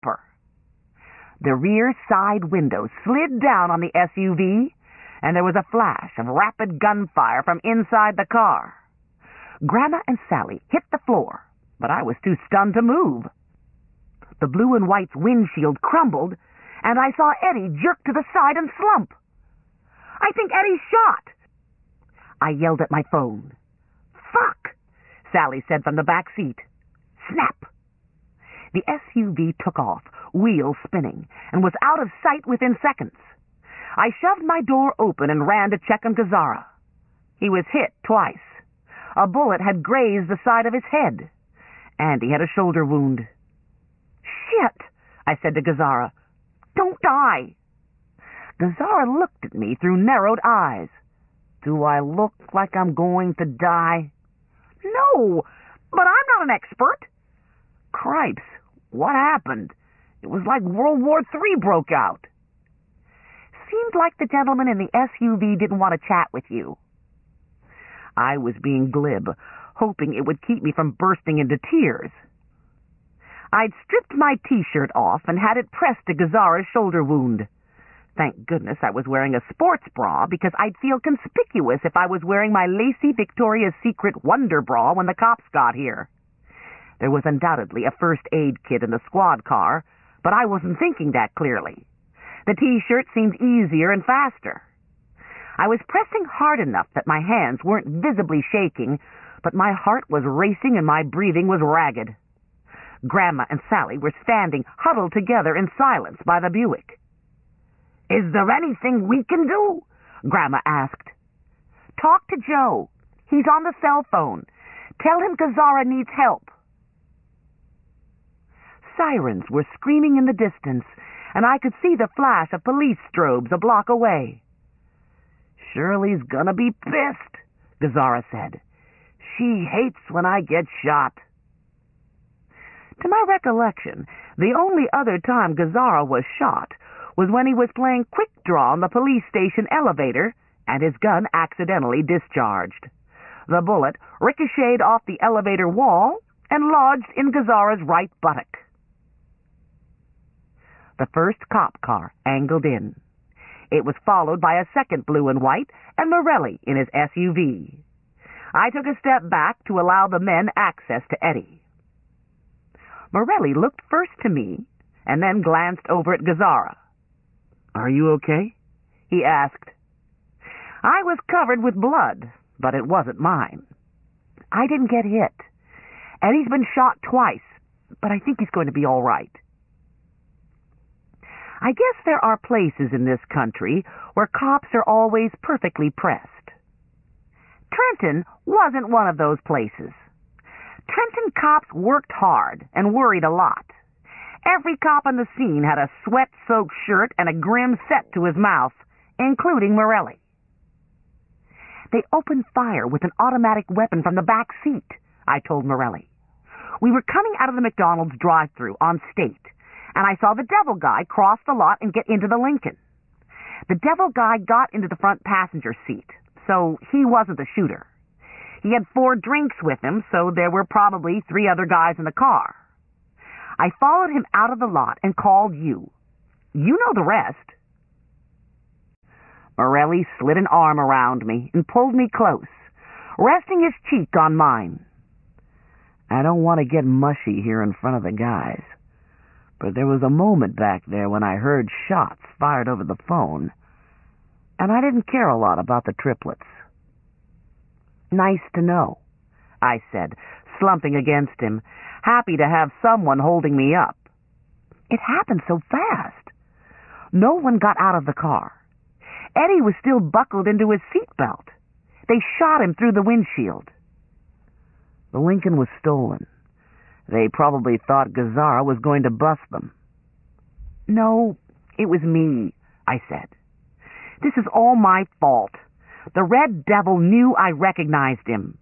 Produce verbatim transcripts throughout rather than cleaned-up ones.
bumper. The rear side window slid down on the S U V, and there was a flash of rapid gunfire from inside the car. Grandma and Sally hit the floor, but I was too stunned to move. The blue and white's windshield crumbled, and I saw Eddie jerk to the side and slump. "I think Eddie's shot!" I yelled at my phone. "Fuck!" Sally said from the back seat. Snap! The S U V took off, wheels spinning, and was out of sight within seconds. I shoved my door open and ran to check on Gazzara. He was hit twice. A bullet had grazed the side of his head, and he had a shoulder wound. "Shit!" I said to Gazzara. "Don't die!" Gazzara looked at me through narrowed eyes. "Do I look like I'm going to die?" "No, but I'm not an expert." "Cripes, what happened? It was like World War Three broke out." "Seemed like the gentleman in the S U V didn't want to chat with you." I was being glib, hoping it would keep me from bursting into tears. I'd stripped my T-shirt off and had it pressed to Gazzara's shoulder wound. Thank goodness I was wearing a sports bra, because I'd feel conspicuous if I was wearing my lacy Victoria's Secret Wonder Bra when the cops got here. There was undoubtedly a first aid kit in the squad car, but I wasn't thinking that clearly. The T-shirt seemed easier and faster. I was pressing hard enough that my hands weren't visibly shaking, but my heart was racing and my breathing was ragged. Grandma and Sally were standing huddled together in silence by the Buick. "Is there anything we can do?" Grandma asked. "Talk to Joe. He's on the cell phone. Tell him Gazzara needs help." Sirens were screaming in the distance, and I could see the flash of police strobes a block away. "Shirley's gonna be pissed," Gazzara said. "She hates when I get shot." To my recollection, the only other time Gazzara was shot was when he was playing quick draw on the police station elevator and his gun accidentally discharged. The bullet ricocheted off the elevator wall and lodged in Gazzara's right buttock. The first cop car angled in. It was followed by a second blue and white and Morelli in his S U V. I took a step back to allow the men access to Eddie. Morelli looked first to me and then glanced over at Gazzara. "Are you okay?" he asked. I was covered with blood, but it wasn't mine. "I didn't get hit. Eddie's been shot twice, but I think he's going to be all right." I guess there are places in this country where cops are always perfectly pressed. Trenton wasn't one of those places. Trenton cops worked hard and worried a lot. Every cop on the scene had a sweat-soaked shirt and a grim set to his mouth, including Morelli. "They opened fire with an automatic weapon from the back seat," I told Morelli. "We were coming out of the McDonald's drive-thru on State, and I saw the devil guy cross the lot and get into the Lincoln. The devil guy got into the front passenger seat, so he wasn't the shooter. He had four drinks with him, so there were probably three other guys in the car. I followed him out of the lot and called you. You know the rest." Morelli slid an arm around me and pulled me close, resting his cheek on mine. "I don't want to get mushy here in front of the guys, but there was a moment back there when I heard shots fired over the phone, and I didn't care a lot about the triplets." "Nice to know," I said, slumping against him, happy to have someone holding me up. It happened so fast. No one got out of the car. Eddie was still buckled into his seatbelt. They shot him through the windshield. The Lincoln was stolen. They probably thought Gazzara was going to bust them. "No, it was me," I said. "This is all my fault. The Red Devil knew I recognized him."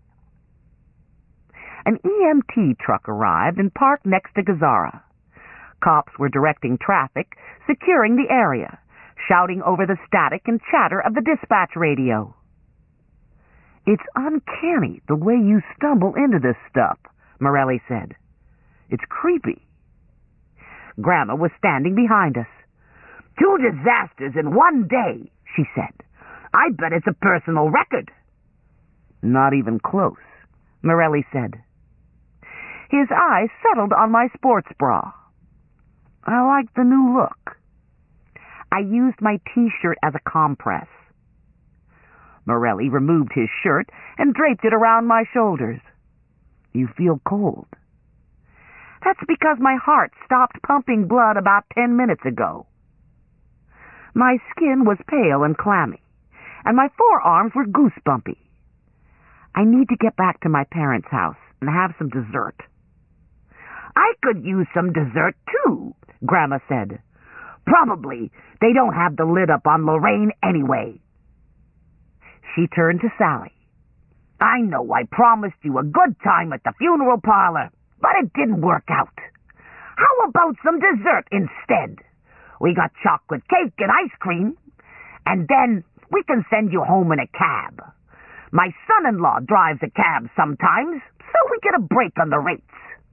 An E M T truck arrived and parked next to Gazzara. Cops were directing traffic, securing the area, shouting over the static and chatter of the dispatch radio. "It's uncanny the way you stumble into this stuff," Morelli said. "It's creepy." Grandma was standing behind us. "Two disasters in one day," she said. "I bet it's a personal record." "Not even close," Morelli said. His eyes settled on my sports bra. "I like the new look." I used my T-shirt as a compress. Morelli removed his shirt and draped it around my shoulders. "You feel cold." "That's because my heart stopped pumping blood about ten minutes ago." My skin was pale and clammy, and my forearms were goosebumpy. "I need to get back to my parents' house and have some dessert." "I could use some dessert, too," Grandma said. "Probably they don't have the lid up on Lorraine anyway." She turned to Sally. "I know I promised you a good time at the funeral parlor, but it didn't work out. How about some dessert instead? We got chocolate cake and ice cream, and then we can send you home in a cab. My son-in-law drives a cab sometimes, so we get a break on the rates."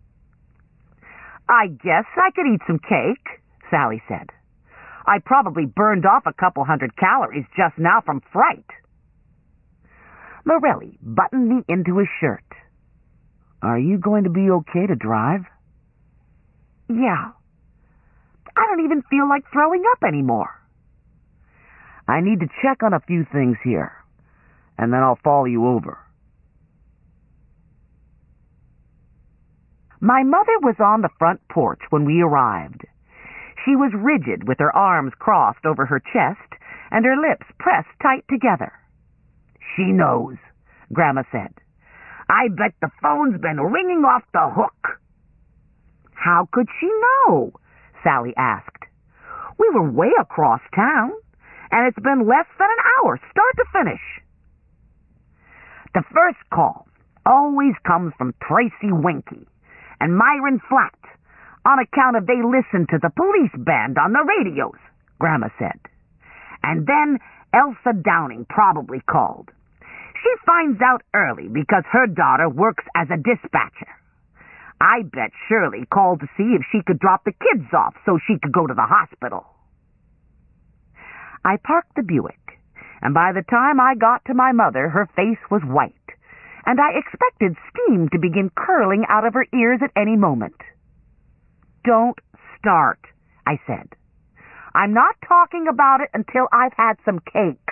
"I guess I could eat some cake," Sally said. "I probably burned off a couple hundred calories just now from fright." Morelli buttoned me into his shirt. "Are you going to be okay to drive?" "Yeah. I don't even feel like throwing up anymore." "I need to check on a few things here, and then I'll follow you over." My mother was on the front porch when we arrived. She was rigid with her arms crossed over her chest and her lips pressed tight together. "She knows," Grandma said. "I bet the phone's been ringing off the hook." "How could she know?" Sally asked. "We were way across town, and it's been less than an hour, start to finish." "The first call always comes from Tracy Winky and Myron Flatt, on account of they listen to the police band on the radios," Grandma said. "And then Elsa Downing probably called. She finds out early because her daughter works as a dispatcher. I bet Shirley called to see if she could drop the kids off so she could go to the hospital." I parked the Buick, and by the time I got to my mother, her face was white, and I expected steam to begin curling out of her ears at any moment. "Don't start," I said. "I'm not talking about it until I've had some cake."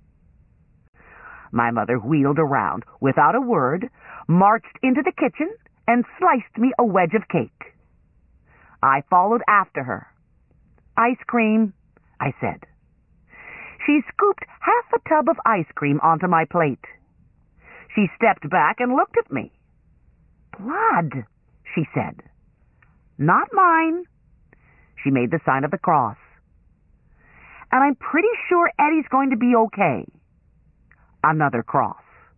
My mother wheeled around without a word, marched into the kitchen, and sliced me a wedge of cake. I followed after her. "Ice cream," I said. She scooped half a tub of ice cream onto my plate. She stepped back and looked at me. "Blood," she said. "Not mine." She made the sign of the cross. "And I'm pretty sure Eddie's going to be okay." Another cross.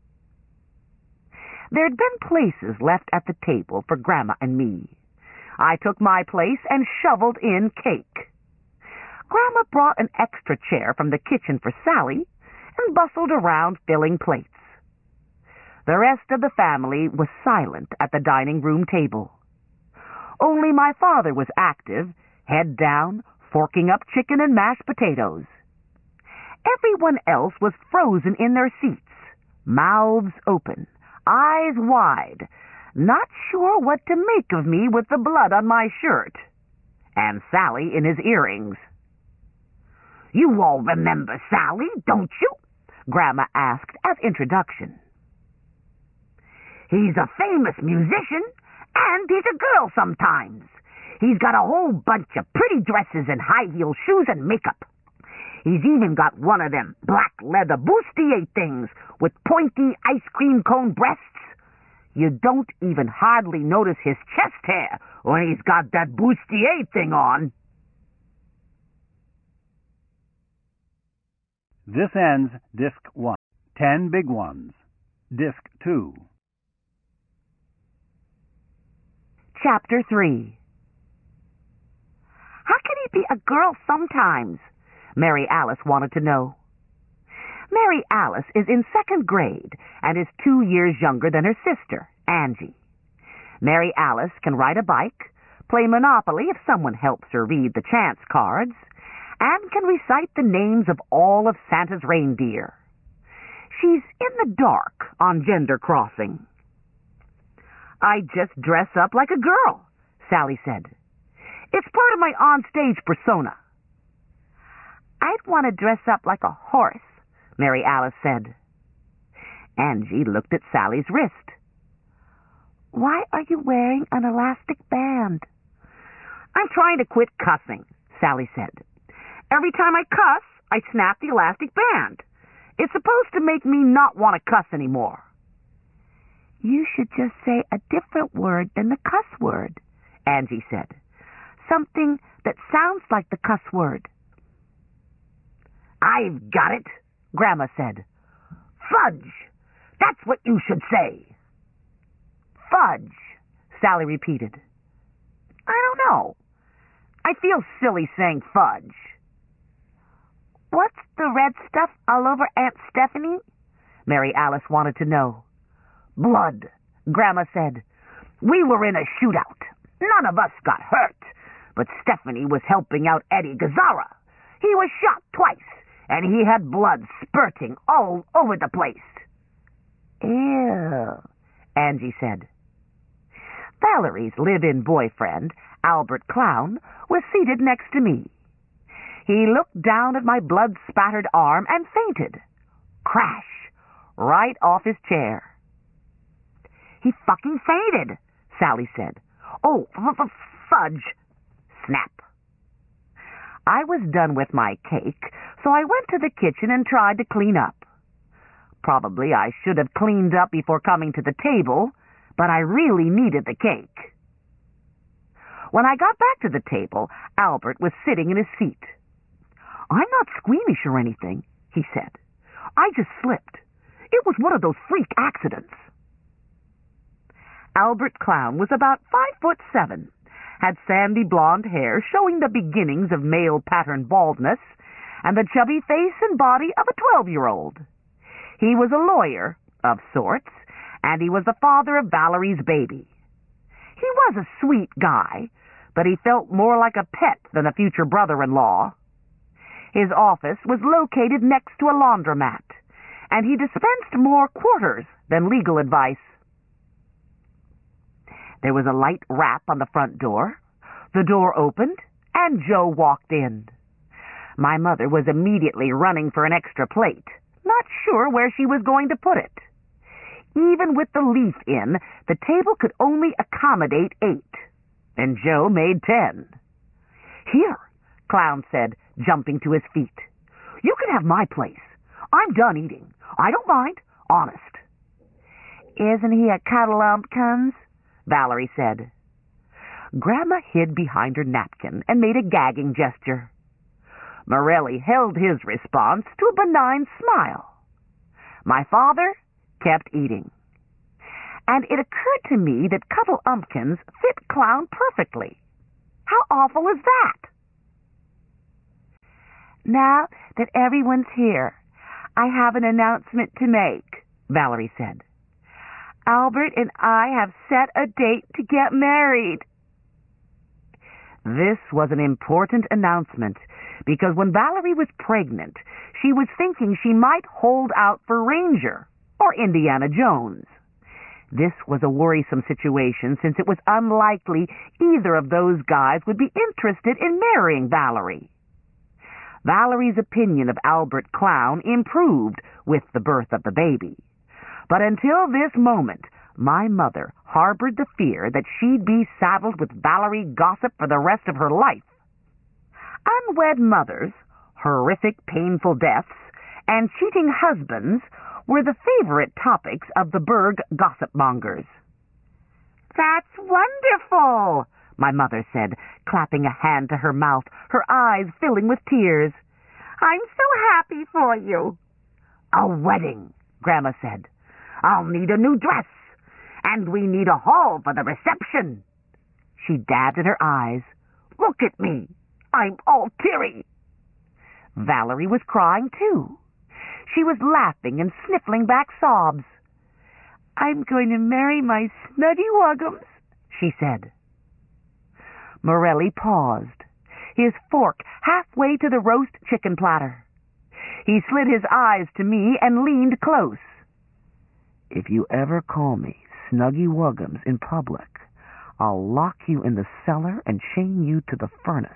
There'd been places left at the table for Grandma and me. I took my place and shoveled in cake. Grandma brought an extra chair from the kitchen for Sally and bustled around filling plates. The rest of the family was silent at the dining room table. Only my father was active, head down, forking up chicken and mashed potatoes. Everyone else was frozen in their seats, mouths open, eyes wide, not sure what to make of me with the blood on my shirt, and Sally in his earrings. "You all remember Sally, don't you?" Grandma asked as introduction. "He's a famous musician, and he's a girl sometimes. He's got a whole bunch of pretty dresses and high-heel shoes and makeup. He's even got one of them black leather bustier things with pointy ice cream cone breasts. You don't even hardly notice his chest hair when he's got that bustier thing on." This ends Disc one. Ten big ones. Disc two. Chapter three. "How can he be a girl sometimes?" Mary Alice wanted to know. Mary Alice is in second grade and is two years younger than her sister, Angie. Mary Alice can ride a bike, play Monopoly if someone helps her read the chance cards, and can recite the names of all of Santa's reindeer. She's in the dark on gender crossing. I just dress up like a girl, Sally said. It's part of my on-stage persona. I'd want to dress up like a horse, Mary Alice said. Angie looked at Sally's wrist. Why are you wearing an elastic band? I'm trying to quit cussing, Sally said. Every time I cuss, I snap the elastic band. It's supposed to make me not want to cuss anymore. You should just say a different word than the cuss word, Angie said. Something that sounds like the cuss word. I've got it, Grandma said. Fudge! That's what you should say. Fudge, Sally repeated. I don't know. I feel silly saying fudge. What's the red stuff all over Aunt Stephanie? Mary Alice wanted to know. Blood, Grandma said. We were in a shootout. None of us got hurt, but Stephanie was helping out Eddie Gazzara. He was shot twice, and he had blood spurting all over the place. Ew, Angie said. Valerie's live-in boyfriend, Albert Clown, was seated next to me. He looked down at my blood-spattered arm and fainted. Crash! Right off his chair. He fucking fainted, Sally said. Oh, f- f- fudge! Snap. I was done with my cake, so I went to the kitchen and tried to clean up. Probably I should have cleaned up before coming to the table, but I really needed the cake. When I got back to the table, Albert was sitting in his seat. I'm not squeamish or anything, he said. I just slipped. It was one of those freak accidents. Albert Clown was about five foot seven, had sandy blonde hair showing the beginnings of male pattern baldness, and the chubby face and body of a twelve-year-old. He was a lawyer, of sorts, and he was the father of Valerie's baby. He was a sweet guy, but he felt more like a pet than a future brother-in-law. His office was located next to a laundromat, and he dispensed more quarters than legal advice. There was a light rap on the front door. The door opened, and Joe walked in. My mother was immediately running for an extra plate, not sure where she was going to put it. Even with the leaf in, the table could only accommodate eight, and Joe made ten. Here, Clown said, jumping to his feet. You can have my place. I'm done eating. I don't mind, honest. Isn't he a cuddle-umpkins? Valerie said. Grandma hid behind her napkin and made a gagging gesture. Morelli held his response to a benign smile. My father kept eating. And it occurred to me that cuddle-umpkins fit Clown perfectly. How awful is that? Now that everyone's here, I have an announcement to make, Valerie said. Albert and I have set a date to get married. This was an important announcement because when Valerie was pregnant, she was thinking she might hold out for Ranger or Indiana Jones. This was a worrisome situation since it was unlikely either of those guys would be interested in marrying Valerie. Valerie's opinion of Albert Clown improved with the birth of the baby. But until this moment, my mother harbored the fear that she'd be saddled with Valerie gossip for the rest of her life. Unwed mothers, horrific painful deaths, and cheating husbands were the favorite topics of the Berg gossip-mongers. That's wonderful, my mother said, clapping a hand to her mouth, her eyes filling with tears. I'm so happy for you. A wedding, Grandma said. I'll need a new dress, and we need a hall for the reception. She dabbed at her eyes. Look at me. I'm all teary. Valerie was crying, too. She was laughing and sniffling back sobs. I'm going to marry my Snuggy Wuggums, she said. Morelli paused, his fork halfway to the roast chicken platter. He slid his eyes to me and leaned close. "If you ever call me Snuggy Wuggums in public, I'll lock you in the cellar and chain you to the furnace."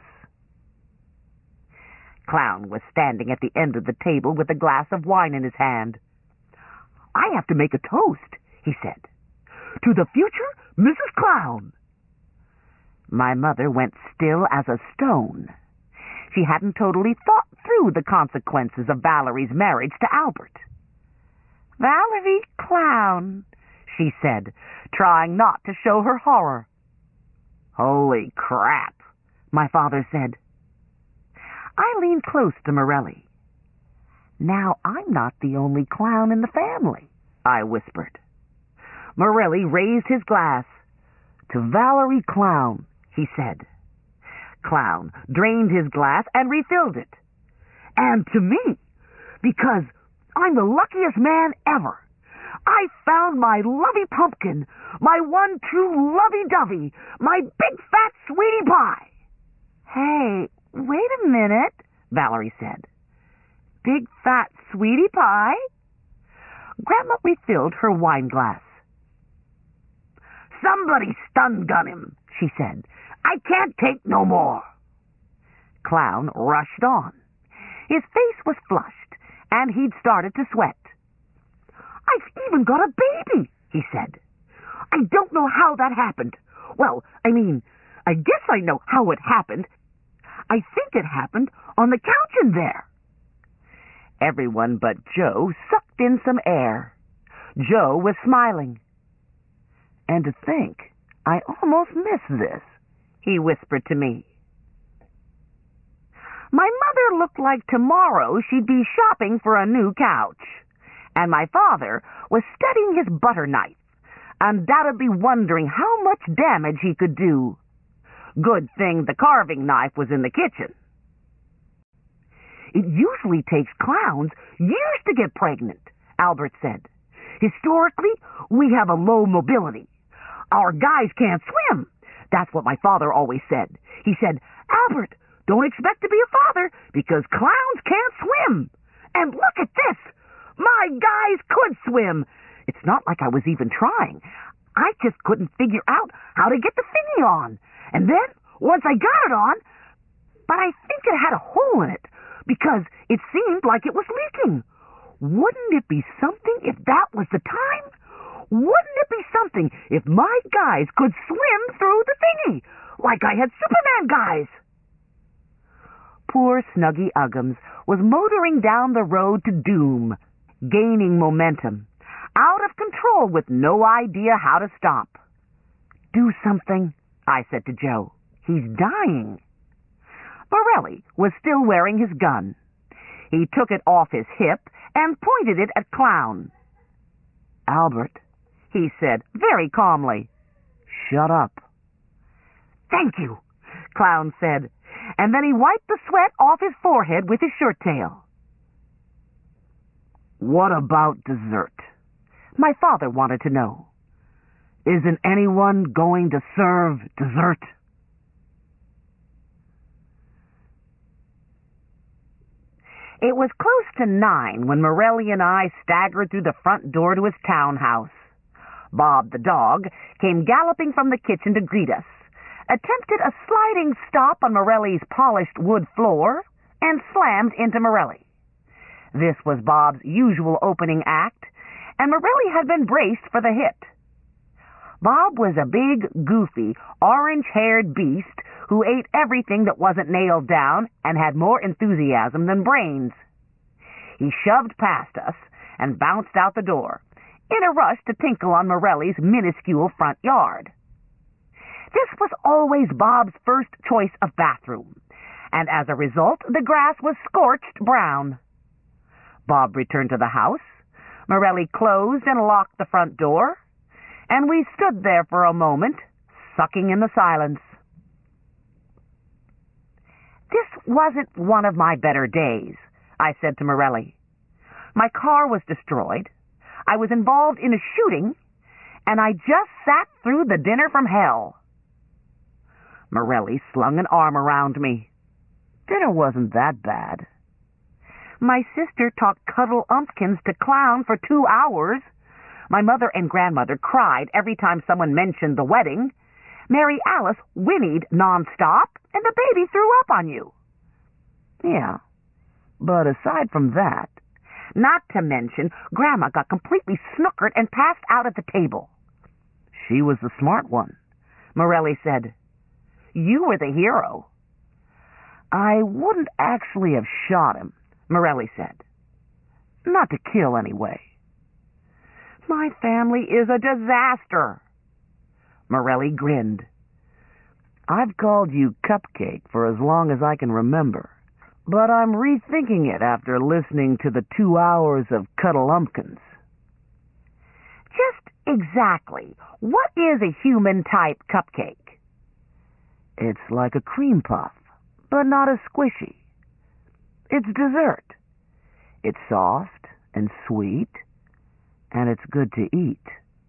Clown was standing at the end of the table with a glass of wine in his hand. "I have to make a toast," he said. "To the future Missus Clown." My mother went still as a stone. She hadn't totally thought through the consequences of Valerie's marriage to Albert. "Valerie Clown," she said, trying not to show her horror. "Holy crap," my father said. I leaned close to Morelli. "Now I'm not the only clown in the family," I whispered. Morelli raised his glass. "To Valerie Clown," he said. Clown drained his glass and refilled it. "And to me, because I'm the luckiest man ever. I found my lovey pumpkin, my one true lovey-dovey, my big fat sweetie pie." "Hey, wait a minute," Valerie said. "Big fat sweetie pie?" Grandma refilled her wine glass. "Somebody stun-gun him," she said. "I can't take no more." Clown rushed on. His face was flushed, and he'd started to sweat. "I've even got a baby," he said. "I don't know how that happened. Well, I mean, I guess I know how it happened. I think it happened on the couch in there." Everyone but Joe sucked in some air. Joe was smiling. "And to think, I almost missed this," he whispered to me. My mother looked like tomorrow she'd be shopping for a new couch, and my father was studying his butter knife, undoubtedly wondering how much damage he could do. Good thing the carving knife was in the kitchen. "It usually takes clowns years to get pregnant," Albert said. "Historically, we have a low mobility. Our guys can't swim. That's what my father always said. He said, 'Albert, don't expect to be a father because clowns can't swim.' And look at this. My guys could swim. It's not like I was even trying. I just couldn't figure out how to get the thingy on. And then, once I got it on, but I think it had a hole in it because it seemed like it was leaking. Wouldn't it be something if that was the time? Wouldn't it be something if my guys could swim through the thingy, like I had Superman guys?" Poor Snuggy Uggums was motoring down the road to doom, gaining momentum, out of control with no idea how to stop. "Do something," I said to Joe. "He's dying." Morelli was still wearing his gun. He took it off his hip and pointed it at Clown. "Albert," he said very calmly, "shut up." "Thank you," Clown said, and then he wiped the sweat off his forehead with his shirt tail. "What about dessert?" my father wanted to know. "Isn't anyone going to serve dessert?" It was close to nine when Morelli and I staggered through the front door to his townhouse. Bob the dog came galloping from the kitchen to greet us, attempted a sliding stop on Morelli's polished wood floor, and slammed into Morelli. This was Bob's usual opening act, and Morelli had been braced for the hit. Bob was a big, goofy, orange-haired beast who ate everything that wasn't nailed down and had more enthusiasm than brains. He shoved past us and bounced out the door, in a rush to tinkle on Morelli's minuscule front yard. This was always Bob's first choice of bathroom, and as a result, the grass was scorched brown. Bob returned to the house. Morelli closed and locked the front door, and we stood there for a moment, sucking in the silence. "This wasn't one of my better days," I said to Morelli. "My car was destroyed, I was involved in a shooting, and I just sat through the dinner from hell." Morelli slung an arm around me. Dinner wasn't that bad. My sister taught Cuddle Umpkins to clown for two hours. My mother and grandmother cried every time someone mentioned the wedding. Mary Alice whinnied nonstop, and the baby threw up on you. Yeah, but aside from that, not to mention, Grandma got completely snookered and passed out at the table. She was the smart one. Morelli said, "You were the hero." "I wouldn't actually have shot him," Morelli said. "Not to kill, anyway." "My family is a disaster." Morelli grinned. "I've called you Cupcake for as long as I can remember, but I'm rethinking it after listening to the two hours of Cuddle Umpkins." Just exactly what is a human-type cupcake? It's like a cream puff, but not as squishy. It's dessert. It's soft and sweet, and it's good to eat.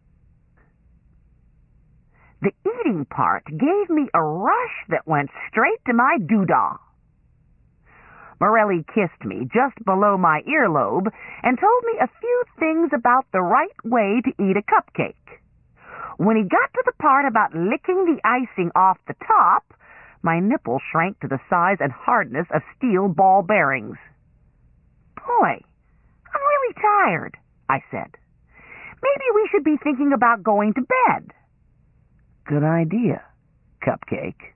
The eating part gave me a rush that went straight to my doodah. Morelli kissed me just below my earlobe and told me a few things about the right way to eat a cupcake. When he got to the part about licking the icing off the top, my nipple shrank to the size and hardness of steel ball bearings. "Boy, I'm really tired," I said. "Maybe we should be thinking about going to bed." "Good idea, Cupcake."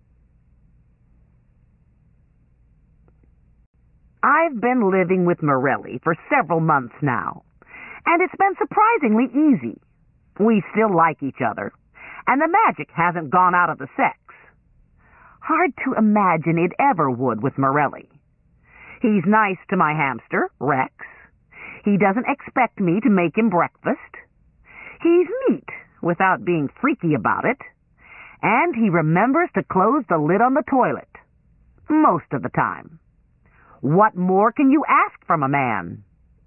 I've been living with Morelli for several months now, and it's been surprisingly easy. We still like each other, and the magic hasn't gone out of the sex. Hard to imagine it ever would with Morelli. He's nice to my hamster, Rex. He doesn't expect me to make him breakfast. He's neat without being freaky about it, and he remembers to close the lid on the toilet most of the time. What more can you ask from a man?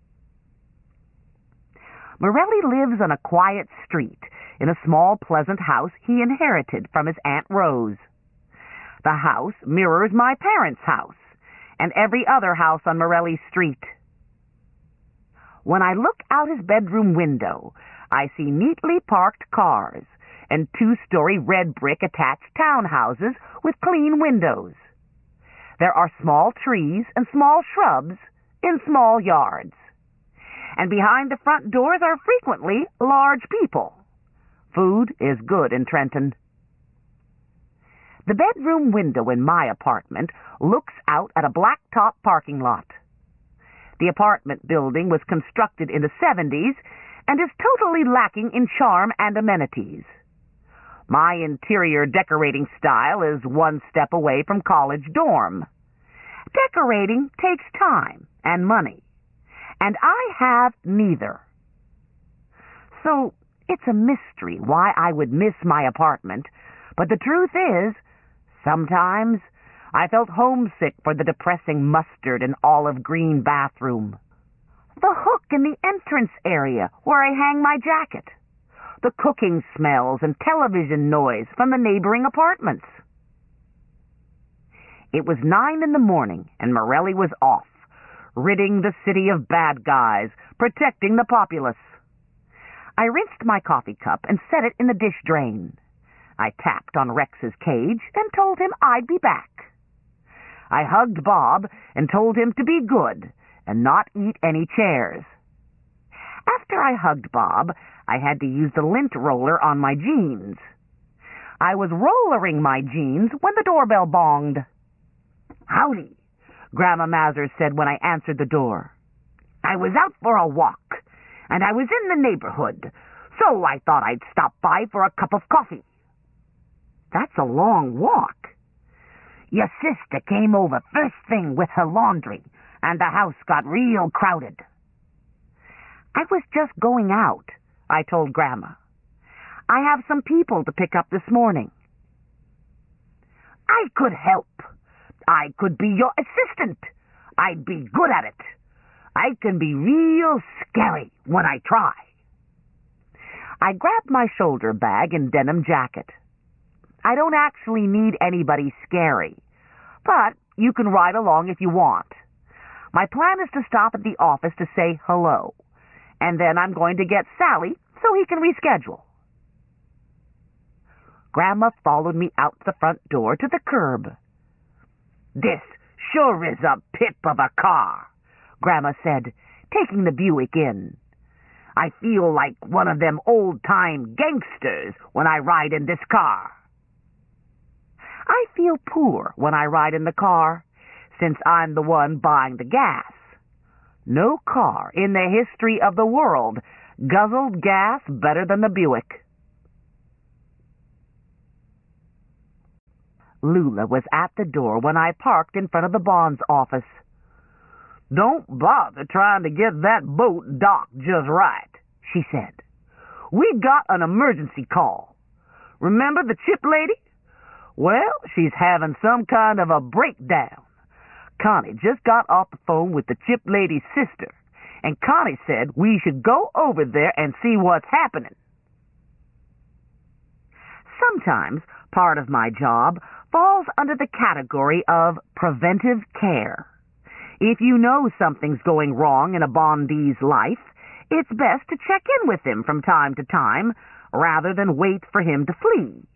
Morelli lives on a quiet street in a small, pleasant house he inherited from his Aunt Rose. The house mirrors my parents' house and every other house on Morelli Street. When I look out his bedroom window, I see neatly parked cars and two-story red brick attached townhouses with clean windows. There are small trees and small shrubs in small yards. And behind the front doors are frequently large people. Food is good in Trenton. The bedroom window in my apartment looks out at a blacktop parking lot. The apartment building was constructed in the seventies and is totally lacking in charm and amenities. My interior decorating style is one step away from college dorm. Decorating takes time and money, and I have neither. So it's a mystery why I would miss my apartment, but the truth is, sometimes I felt homesick for the depressing mustard and olive green bathroom, the hook in the entrance area where I hang my jacket, the cooking smells and television noise from the neighboring apartments. It was nine in the morning, and Morelli was off, ridding the city of bad guys, protecting the populace. I rinsed my coffee cup and set it in the dish drain. I tapped on Rex's cage and told him I'd be back. I hugged Bob and told him to be good and not eat any chairs. After I hugged Bob, I had to use the lint roller on my jeans. I was rollering my jeans when the doorbell bonged. "Howdy," Grandma Mazur said when I answered the door. "I was out for a walk, and I was in the neighborhood, so I thought I'd stop by for a cup of coffee." "That's a long walk." "Your sister came over first thing with her laundry, and the house got real crowded." "I was just going out," I told Grandma. "I have some people to pick up this morning." "I could help. I could be your assistant. I'd be good at it. I can be real scary when I try." I grabbed my shoulder bag and denim jacket. I don't actually need anybody scary, but you can ride along if you want. My plan is to stop at the office to say hello, and then I'm going to get Sally so he can reschedule. Grandma followed me out the front door to the curb. "This sure is a pip of a car," Grandma said, taking the Buick in. "I feel like one of them old-time gangsters when I ride in this car." I feel poor when I ride in the car, since I'm the one buying the gas. No car in the history of the world guzzled gas better than the Buick. Lula was at the door when I parked in front of the bonds office. "Don't bother trying to get that boat docked just right," she said. "We got an emergency call. Remember the chip lady? Well, she's having some kind of a breakdown. Connie just got off the phone with the chip lady's sister, and Connie said we should go over there and see what's happening." Sometimes part of my job falls under the category of preventive care. If you know something's going wrong in a bondee's life, it's best to check in with him from time to time rather than wait for him to flee.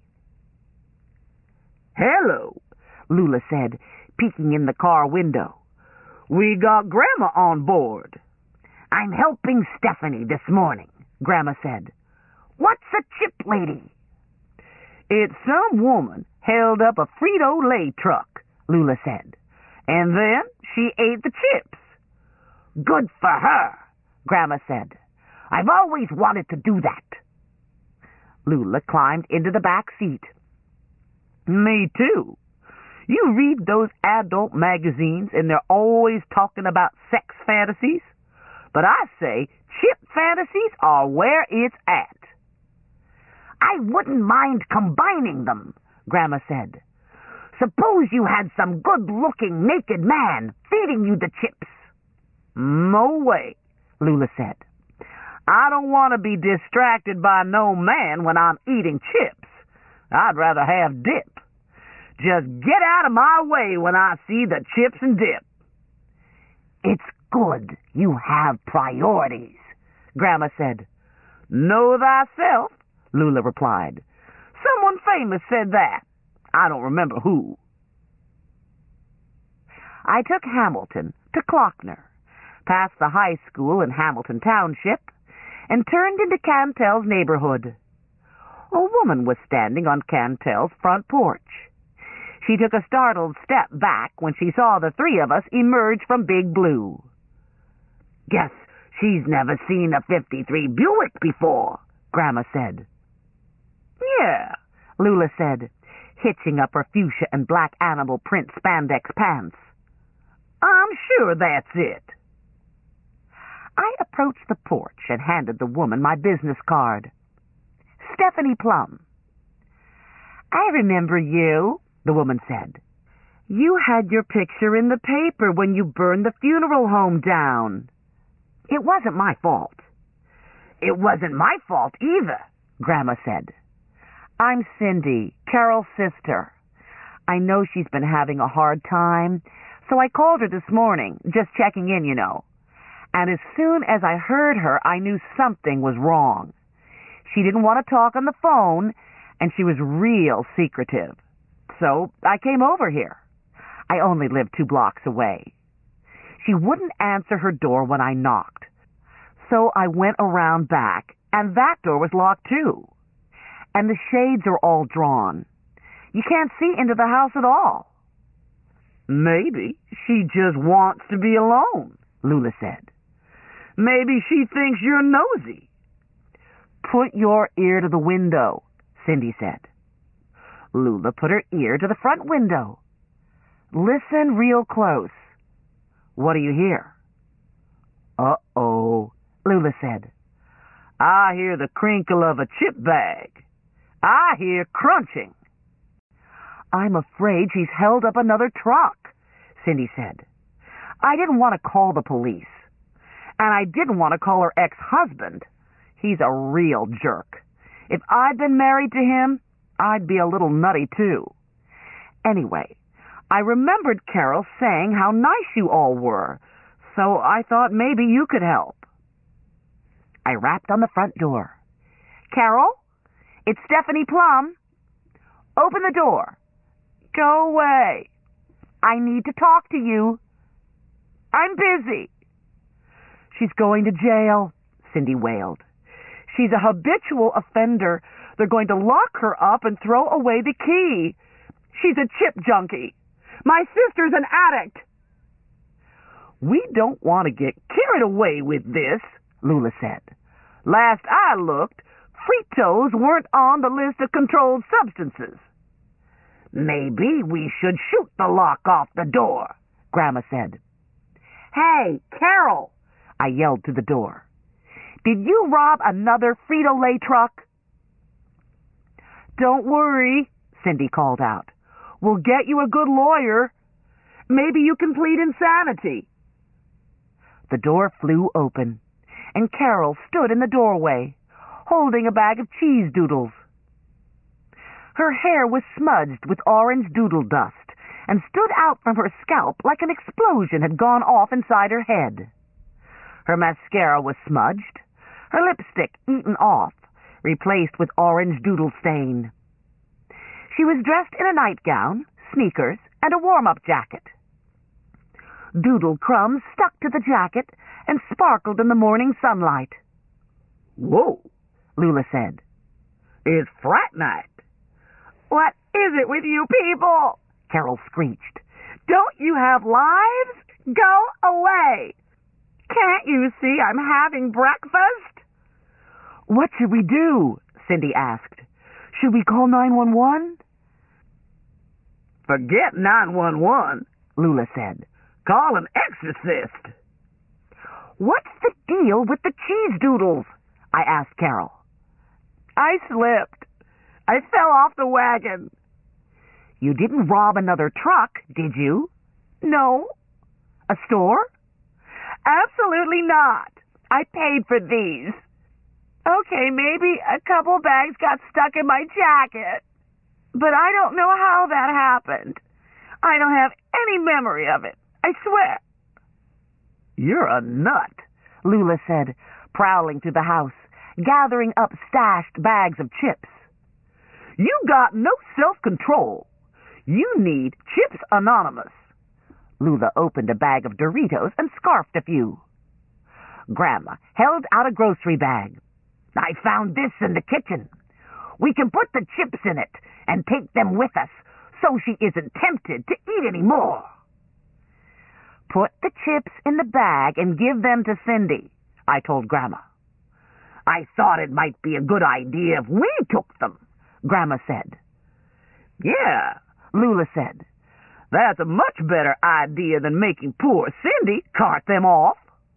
"Hello," Lula said, peeking in the car window. "We got Grandma on board." "I'm helping Stephanie this morning," Grandma said. "What's a chip lady?" "It's some woman held up a Frito-Lay truck," Lula said, "and then she ate the chips." "Good for her," Grandma said. "I've always wanted to do that." Lula climbed into the back seat. "Me too. You read those adult magazines and they're always talking about sex fantasies, but I say chip fantasies are where it's at." "I wouldn't mind combining them," Grandma said. "Suppose you had some good-looking naked man feeding you the chips." "No way," Lula said. "I don't want to be distracted by no man when I'm eating chips. I'd rather have dip. Just get out of my way when I see the chips and dip." "It's good you have priorities," Grandma said. "Know thyself," Lula replied. "Someone famous said that. I don't remember who." I took Hamilton to Klockner, past the high school in Hamilton Township, and turned into Cantel's neighborhood. A woman was standing on Cantel's front porch. She took a startled step back when she saw the three of us emerge from Big Blue. "Guess she's never seen a fifty-three Buick before," Grandma said. "Yeah," Lula said, hitching up her fuchsia and black animal print spandex pants. "I'm sure that's it." I approached the porch and handed the woman my business card. "Stephanie Plum." "I remember you," the woman said. "You had your picture in the paper when you burned the funeral home down." "It wasn't my fault." "It wasn't my fault either," Grandma said. "I'm Cindy, Carol's sister. I know she's been having a hard time, so I called her this morning, just checking in, you know. And as soon as I heard her, I knew something was wrong. She didn't want to talk on the phone, and she was real secretive. So I came over here. I only live two blocks away. She wouldn't answer her door when I knocked. So I went around back, and that door was locked too. And the shades are all drawn. You can't see into the house at all." "Maybe she just wants to be alone," Lula said. "Maybe she thinks you're nosy." "Put your ear to the window," Cindy said. Lula put her ear to the front window. "Listen real close. What do you hear?" "Uh-oh," Lula said. "I hear the crinkle of a chip bag. I hear crunching." "I'm afraid she's held up another truck," Cindy said. "I didn't want to call the police. And I didn't want to call her ex-husband. He's a real jerk. If I'd been married to him, I'd be a little nutty, too. Anyway, I remembered Carol saying how nice you all were, so I thought maybe you could help. I rapped on the front door. Carol? It's Stephanie Plum. Open the door. Go away. I need to talk to you. I'm busy. She's going to jail, Cindy wailed. She's a habitual offender. They're going to lock her up and throw away the key. She's a chip junkie. My sister's an addict. We don't want to get carried away with this, Lula said. Last I looked, Fritos weren't on the list of controlled substances. Maybe we should shoot the lock off the door, Grandma said. Hey, Carol, I yelled to the door. Did you rob another Frito-Lay truck? Don't worry, Cindy called out. We'll get you a good lawyer. Maybe you can plead insanity. The door flew open, and Carol stood in the doorway, holding a bag of cheese doodles. Her hair was smudged with orange doodle dust and stood out from her scalp like an explosion had gone off inside her head. Her mascara was smudged, her lipstick eaten off, replaced with orange doodle stain. She was dressed in a nightgown, sneakers, and a warm-up jacket. Doodle crumbs stuck to the jacket and sparkled in the morning sunlight. Whoa, Lula said. It's frat night. What is it with you people? Carol screeched. Don't you have lives? Go away. Can't you see I'm having breakfast? What should we do? Cindy asked. Should we call nine one one? Forget nine one one, Lula said. Call an exorcist. What's the deal with the cheese doodles? I asked Carol. I slipped. I fell off the wagon. You didn't rob another truck, did you? No. A store? Absolutely not. I paid for these. Okay, maybe a couple bags got stuck in my jacket. But I don't know how that happened. I don't have any memory of it. I swear. You're a nut, Lula said, prowling through the house, gathering up stashed bags of chips. You got no self-control. You need Chips Anonymous. Lula opened a bag of Doritos and scarfed a few. Grandma held out a grocery bag. I found this in the kitchen. We can put the chips in it and take them with us so she isn't tempted to eat any more. Put the chips in the bag and give them to Cindy, I told Grandma. I thought it might be a good idea if we took them, Grandma said. Yeah, Lula said. That's a much better idea than making poor Cindy cart them off.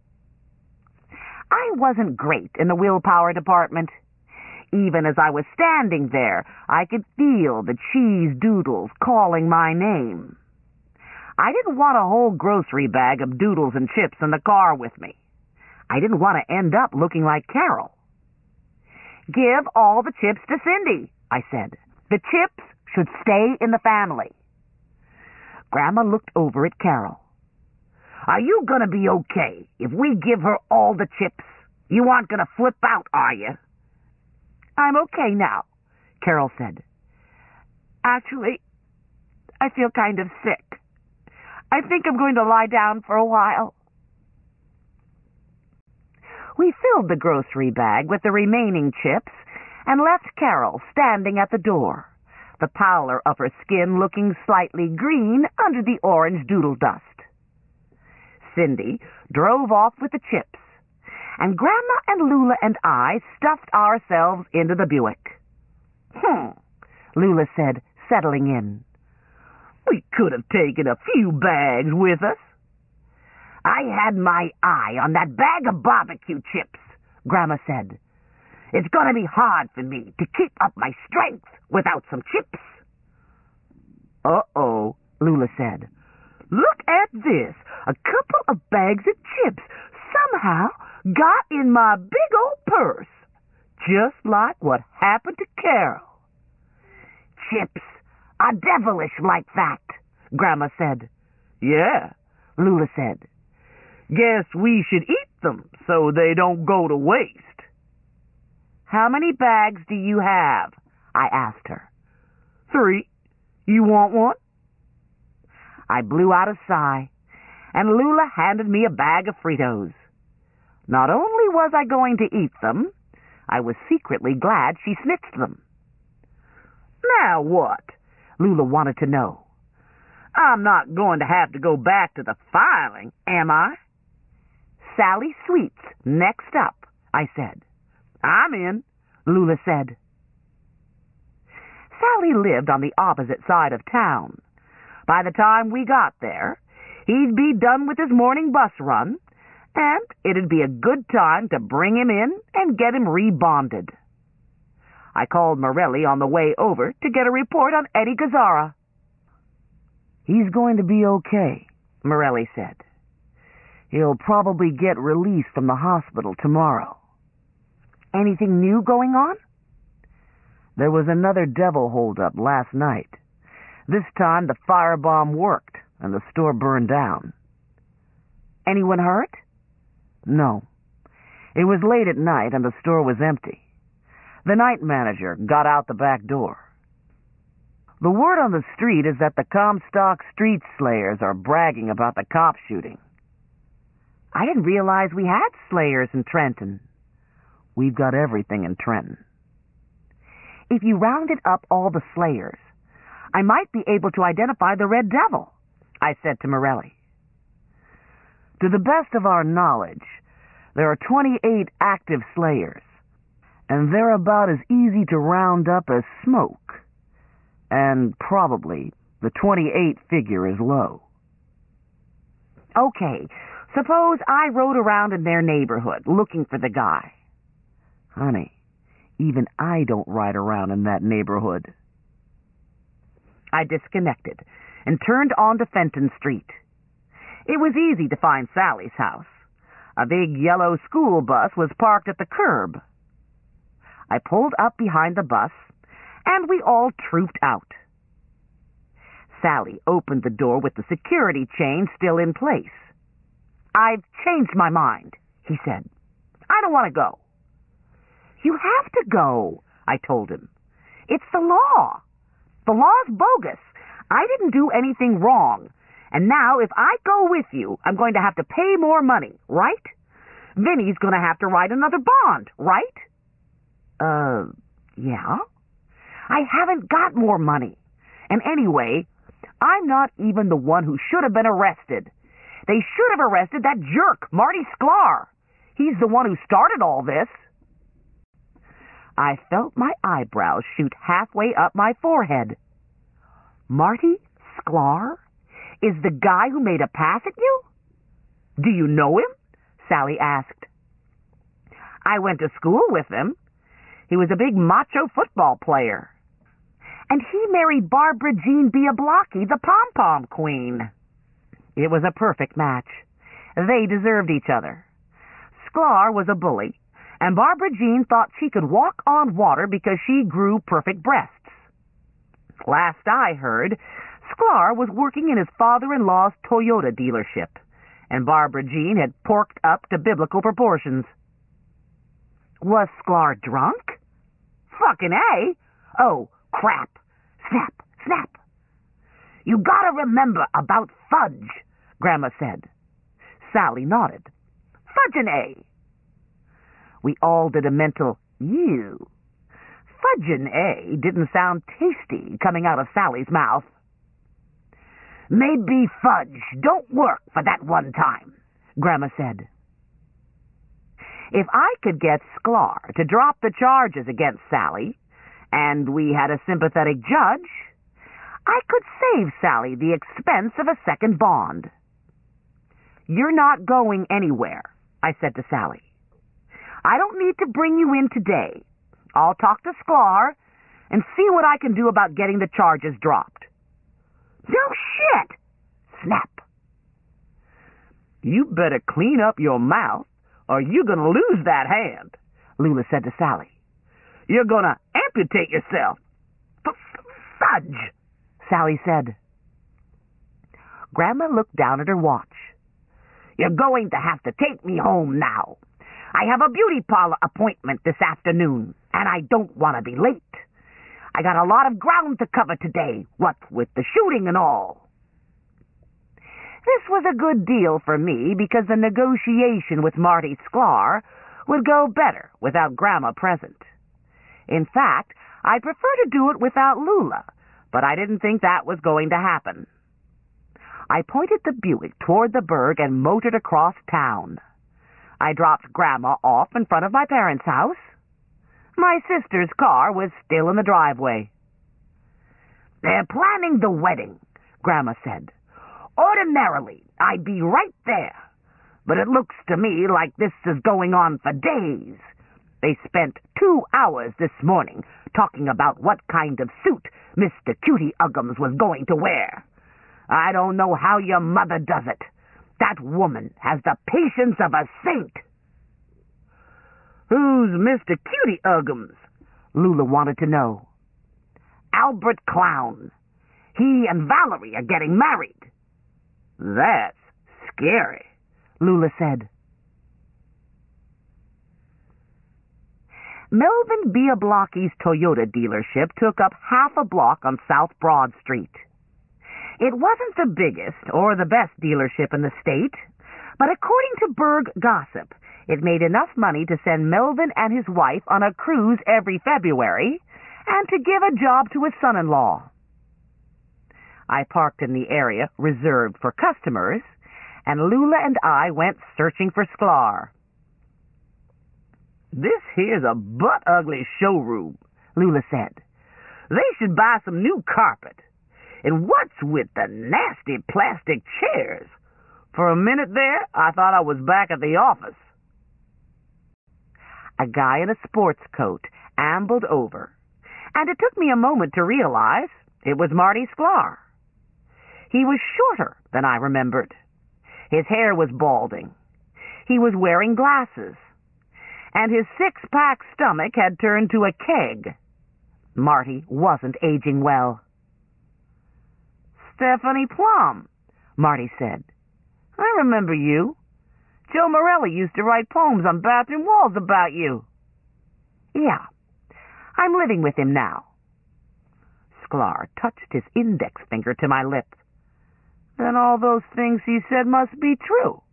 I wasn't great in the willpower department. Even as I was standing there, I could feel the cheese doodles calling my name. I didn't want a whole grocery bag of doodles and chips in the car with me. I didn't want to end up looking like Carol. Give all the chips to Cindy, I said. The chips should stay in the family. Grandma looked over at Carol. Are you going to be okay if we give her all the chips? You aren't going to flip out, are you? I'm okay now, Carol said. Actually, I feel kind of sick. I think I'm going to lie down for a while. We filled the grocery bag with the remaining chips and left Carol standing at the door, the pallor of her skin looking slightly green under the orange doodle dust. Cindy drove off with the chips, and Grandma and Lula and I stuffed ourselves into the Buick. Hmm, Lula said, settling in. We could have taken a few bags with us. I had my eye on that bag of barbecue chips, Grandma said. It's going to be hard for me to keep up my strength without some chips. Uh-oh, Lula said. Look at this. A couple of bags of chips somehow got in my big old purse, just like what happened to Carol. chips are devilish like that, Grandma said. Yeah, Lula said. Guess we should eat them so they don't go to waste. How many bags do you have? I asked her. Three. You want one? I blew out a sigh, and Lula handed me a bag of Fritos. Not only was I going to eat them, I was secretly glad she snitched them. Now what? Lula wanted to know. I'm not going to have to go back to the filing, am I? Sally Sweets, next up, I said. I'm in, Lula said. Sally lived on the opposite side of town. By the time we got there, he'd be done with his morning bus run, and it'd be a good time to bring him in and get him rebonded. I called Morelli on the way over to get a report on Eddie Gazzara. He's going to be okay, Morelli said. He'll probably get released from the hospital tomorrow. Anything new going on? There was another devil holdup last night. This time the firebomb worked and the store burned down. Anyone hurt? No. It was late at night and the store was empty. The night manager got out the back door. The word on the street is that the Comstock street slayers are bragging about the cop shooting. I didn't realize we had slayers in Trenton. We've got everything in Trenton. If you rounded up all the slayers, I might be able to identify the Red Devil, I said to Morelli. To the best of our knowledge, there are twenty-eight active slayers, and they're about as easy to round up as smoke. And probably the twenty-eight figure is low. Okay, suppose I rode around in their neighborhood looking for the guy. Honey, even I don't ride around in that neighborhood. I disconnected and turned onto Fenton Street. It was easy to find Sally's house. A big yellow school bus was parked at the curb. I pulled up behind the bus, and we all trooped out. Sally opened the door with the security chain still in place. "I've changed my mind," he said. "I don't want to go." "You have to go," I told him. "It's the law. The law's bogus. I didn't do anything wrong. And now if I go with you, I'm going to have to pay more money, right? Vinny's going to have to write another bond, right?" Uh, yeah? I haven't got more money. And anyway, I'm not even the one who should have been arrested. They should have arrested that jerk, Marty Sklar. He's the one who started all this. I felt my eyebrows shoot halfway up my forehead. Marty Sklar is the guy who made a pass at you? Do you know him? Sally asked. I went to school with him. He was a big macho football player. And he married Barbara Jean Biablocki, the pom-pom queen. It was a perfect match. They deserved each other. Sklar was a bully, and Barbara Jean thought she could walk on water because she grew perfect breasts. Last I heard, Sklar was working in his father-in-law's Toyota dealership, and Barbara Jean had porked up to biblical proportions. Was Sklar drunk? Fucking A! Oh, crap. Snap, snap. You gotta remember about fudge, Grandma said. Sally nodded. Fudgin' A. We all did a mental ew. Fudgin' A didn't sound tasty coming out of Sally's mouth. Maybe fudge don't work for that one time, Grandma said. If I could get Sklar to drop the charges against Sally, and we had a sympathetic judge, I could save Sally the expense of a second bond. You're not going anywhere, I said to Sally. I don't need to bring you in today. I'll talk to Sklar and see what I can do about getting the charges dropped. No shit! Snap. You better clean up your mouth, or you're going to lose that hand, Lula said to Sally. You're going to amputate yourself. Fudge, Sally said. Grandma looked down at her watch. You're going to have to take me home now. I have a beauty parlor appointment this afternoon, and I don't want to be late. I got a lot of ground to cover today, what with the shooting and all. This was a good deal for me because the negotiation with Marty Sklar would go better without Grandma present. In fact, I'd prefer to do it without Lula, but I didn't think that was going to happen. I pointed the Buick toward the Berg and motored across town. I dropped Grandma off in front of my parents' house. My sister's car was still in the driveway. They're planning the wedding, Grandma said. Ordinarily, I'd be right there, but it looks to me like this is going on for days. They spent two hours this morning talking about what kind of suit Mister Cutie Uggams was going to wear. I don't know how your mother does it. That woman has the patience of a saint. Who's Mister Cutie Uggams? Lula wanted to know. Albert Clown. He and Valerie are getting married. That's scary, Lula said. Melvin Biablocki's Toyota dealership took up half a block on South Broad Street. It wasn't the biggest or the best dealership in the state, but according to Berg gossip, it made enough money to send Melvin and his wife on a cruise every February and to give a job to his son-in-law. I parked in the area reserved for customers, and Lula and I went searching for Sklar. This here's a butt-ugly showroom, Lula said. They should buy some new carpet. And what's with the nasty plastic chairs? For a minute there, I thought I was back at the office. A guy in a sports coat ambled over, and it took me a moment to realize it was Marty Sklar. He was shorter than I remembered. His hair was balding. He was wearing glasses, and his six-pack stomach had turned to a keg. Marty wasn't aging well. Stephanie Plum, Marty said. I remember you. Joe Morelli used to write poems on bathroom walls about you. Yeah, I'm living with him now. Sklar touched his index finger to my lip. Then all those things he said must be true.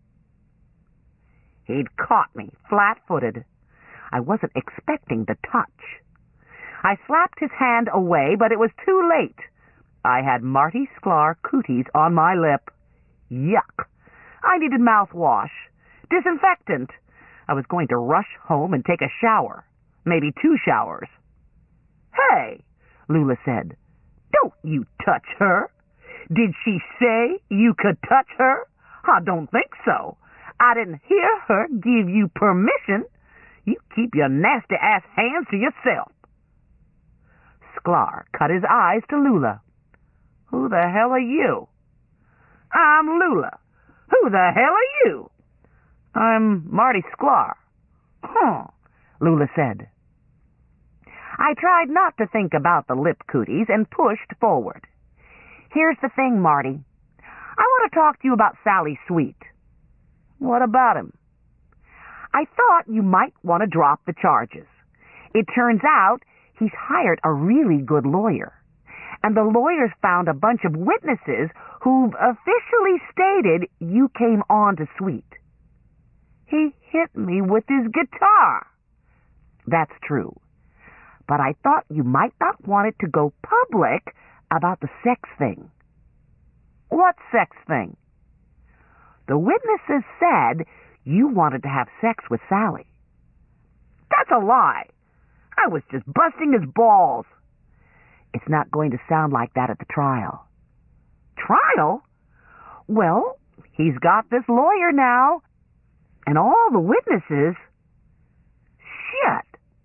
He'd caught me flat-footed. I wasn't expecting the touch. I slapped his hand away, but it was too late. I had Marty Sklar cooties on my lip. Yuck! I needed mouthwash. Disinfectant. I was going to rush home and take a shower. Maybe two showers. Hey, Lula said. Don't you touch her. Did she say you could touch her? I don't think so. I didn't hear her give you permission. You keep your nasty-ass hands to yourself. Sklar cut his eyes to Lula. Who the hell are you? I'm Lula. Who the hell are you? I'm Marty Sklar. Huh, Lula said. I tried not to think about the lip cooties and pushed forward. Here's the thing, Marty. I want to talk to you about Sally Sweet. What about him? I thought you might want to drop the charges. It turns out he's hired a really good lawyer, and the lawyers found a bunch of witnesses who've officially stated you came on to Sweet. He hit me with his guitar. That's true. But I thought you might not want it to go public about the sex thing. What sex thing? The witnesses said you wanted to have sex with Sally. That's a lie. I was just busting his balls. It's not going to sound like that at the trial. Trial? Well, he's got this lawyer now, and all the witnesses... Shit.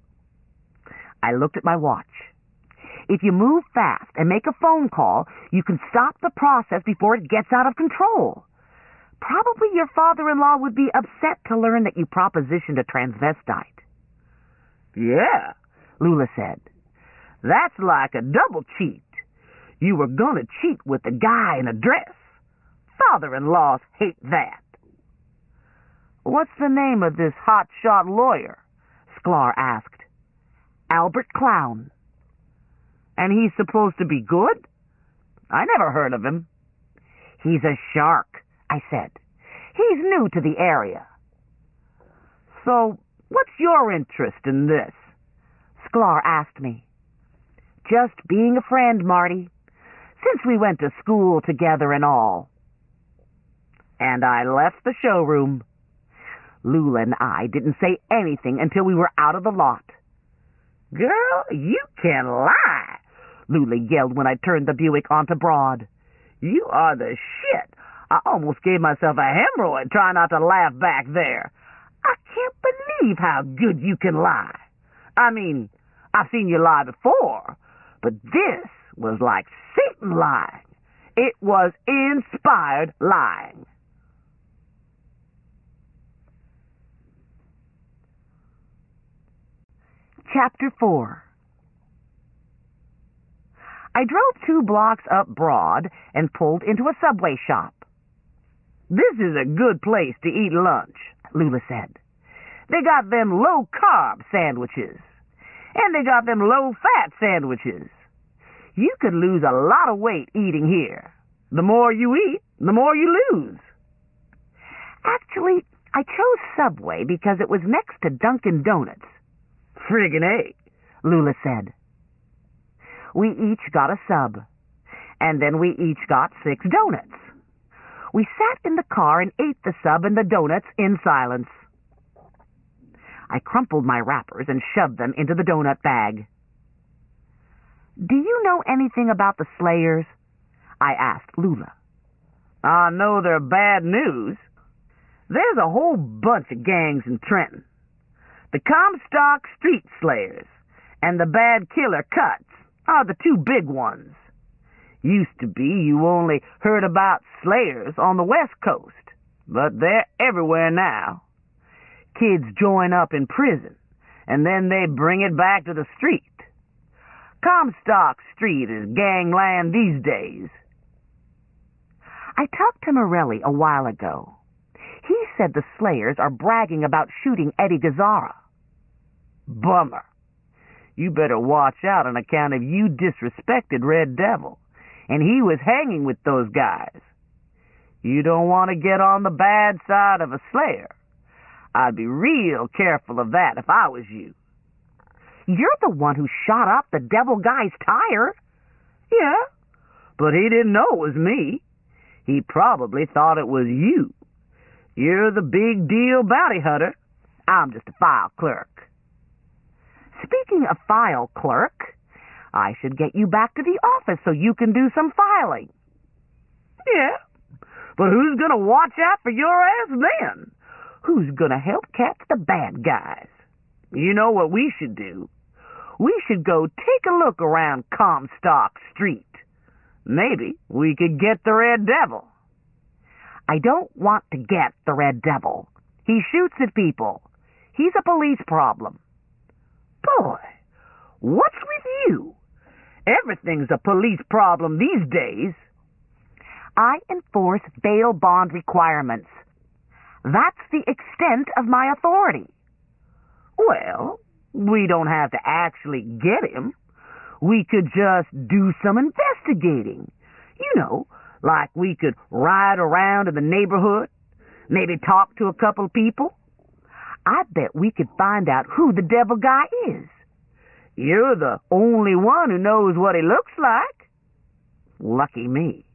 I looked at my watch. If you move fast and make a phone call, you can stop the process before it gets out of control. Probably your father-in-law would be upset to learn that you propositioned a transvestite. Yeah, Lula said. That's like a double cheat. You were gonna cheat with a guy in a dress. Father-in-laws hate that. What's the name of this hot-shot lawyer? Sklar asked. Albert Clown. And he's supposed to be good? I never heard of him. He's a shark, I said. He's new to the area. So, what's your interest in this? Sklar asked me. Just being a friend, Marty. Since we went to school together and all. And I left the showroom. Lula and I didn't say anything until we were out of the lot. Girl, you can lie, Lula yelled when I turned the Buick onto Broad. You are the shit. I almost gave myself a hemorrhoid trying not to laugh back there. I can't believe how good you can lie. I mean, I've seen you lie before, but this was like Satan lying. It was inspired lying. Chapter four. I drove two blocks up Broad and pulled into a Subway shop. This is a good place to eat lunch, Lula said. They got them low-carb sandwiches, and they got them low-fat sandwiches. You could lose a lot of weight eating here. The more you eat, the more you lose. Actually, I chose Subway because it was next to Dunkin' Donuts. Friggin' A, Lula said. We each got a sub, and then we each got six donuts. We sat in the car and ate the sub and the donuts in silence. I crumpled my wrappers and shoved them into the donut bag. Do you know anything about the Slayers? I asked Lula. I know they're bad news. There's a whole bunch of gangs in Trenton. The Comstock Street Slayers and the Bad Killer Cuts are the two big ones. Used to be you only heard about Slayers on the West Coast, but they're everywhere now. Kids join up in prison, and then they bring it back to the street. Comstock Street is gangland these days. I talked to Morelli a while ago. He said the Slayers are bragging about shooting Eddie Gazzara. Bummer. You better watch out on account of you disrespected Red Devil, and he was hanging with those guys. You don't want to get on the bad side of a Slayer. I'd be real careful of that if I was you. You're the one who shot up the devil guy's tire. Yeah, but he didn't know it was me. He probably thought it was you. You're the big deal bounty hunter. I'm just a file clerk. Speaking of file clerk, I should get you back to the office so you can do some filing. Yeah, but who's going to watch out for your ass then? Who's going to help catch the bad guys? You know what we should do? We should go take a look around Comstock Street. Maybe we could get the Red Devil. I don't want to get the Red Devil. He shoots at people. He's a police problem. Boy, what's with you? Everything's a police problem these days. I enforce bail bond requirements. That's the extent of my authority. Well, we don't have to actually get him. We could just do some investigating. You know, like we could ride around in the neighborhood, maybe talk to a couple people. I bet we could find out who the devil guy is. You're the only one who knows what he looks like. Lucky me.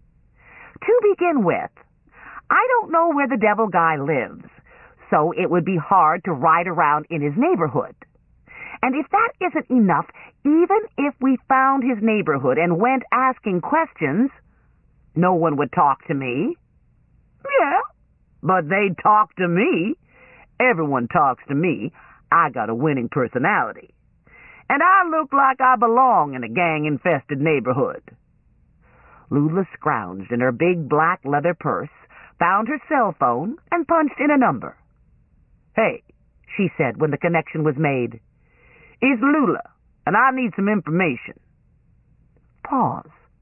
To begin with, I don't know where the devil guy lives, so it would be hard to ride around in his neighborhood. And if that isn't enough, even if we found his neighborhood and went asking questions, no one would talk to me. Yeah, but they'd talk to me. Everyone talks to me. I got a winning personality. And I look like I belong in a gang-infested neighborhood. Lula scrounged in her big black leather purse, found her cell phone, and punched in a number. Hey, she said when the connection was made. It's Lula, and I need some information. Pause.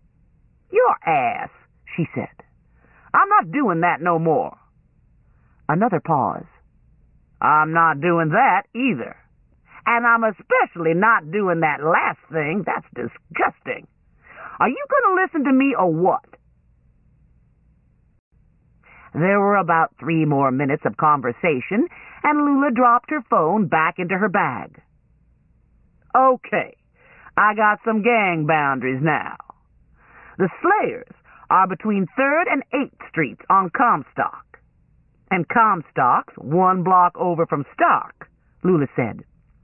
Your ass, she said. I'm not doing that no more. Another pause. I'm not doing that either. And I'm especially not doing that last thing. That's disgusting. Are you going to listen to me or what? There were about three more minutes of conversation, and Lula dropped her phone back into her bag. Okay, I got some gang boundaries now. The Slayers are between third and eighth Streets on Comstock. And Comstock's one block over from Stark, Lula said.